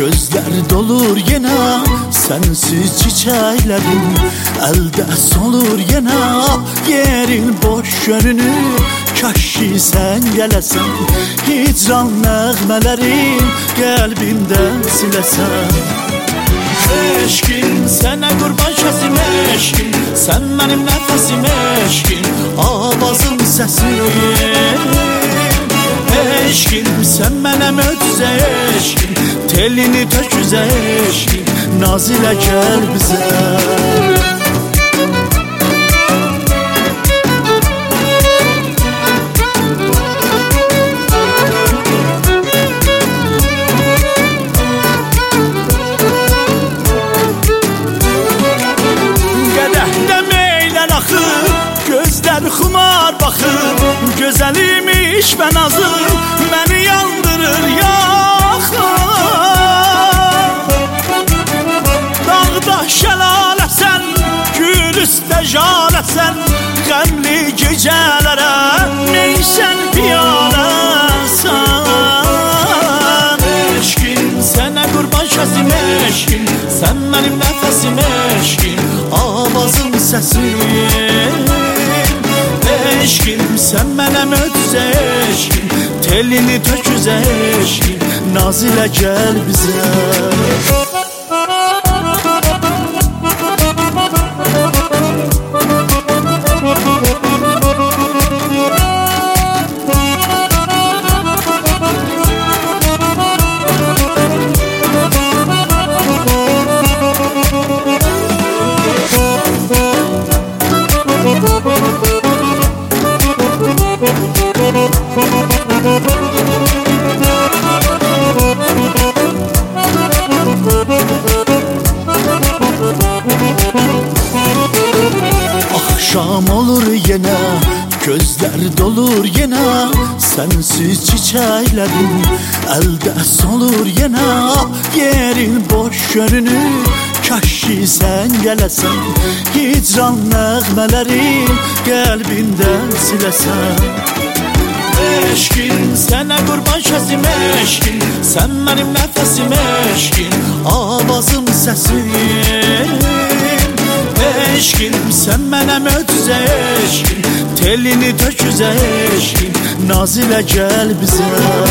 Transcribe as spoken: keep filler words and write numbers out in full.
gözler dolur yenə, sensiz çiçəklərim əldə solur yenə. Yerin boş görünür, kaş ki sən gələsən, hicran nəğmələrim qəlbimdən siləsən. Eşkin, sənə qurban kəsim eşkin, sən mənim nəfəsim eşkin, avazım səsim. Eşkin, sən mənə möcüzə eşkin, telini töküzə eşkin, naz ilə gəl bizə. Xumar baxır, gözəlimiş və nazır, məni yandırır yaxın. Dağda şəlaləsən, gül üstə jaləsən, qəmli gecələrə neysən piyaləsən. Eşkin, sənə qurban kəsim eşkin, sən mənim nəfəsim eşkin, avazım səsim. Eşkin, sən mənə möcüzə eşkin, telini töküzə eşkin, naz ilə gəl bizə. Axşam olur yenə, gözlər dolur yenə, sensiz çiçəklərim əldə solur yenə. Yerin boş görünür, kaş ki sən gələsən, hicran nəğmələrim qəlbimdən siləsən. Eşkin, sənə qurban kəsim eşkin, sən mənim nəfəsim eşkin, avazım səsim. Eşkin, sən mənə möcüzə eşkin, telini töküzə eşkin, naz ilə gəl bizə.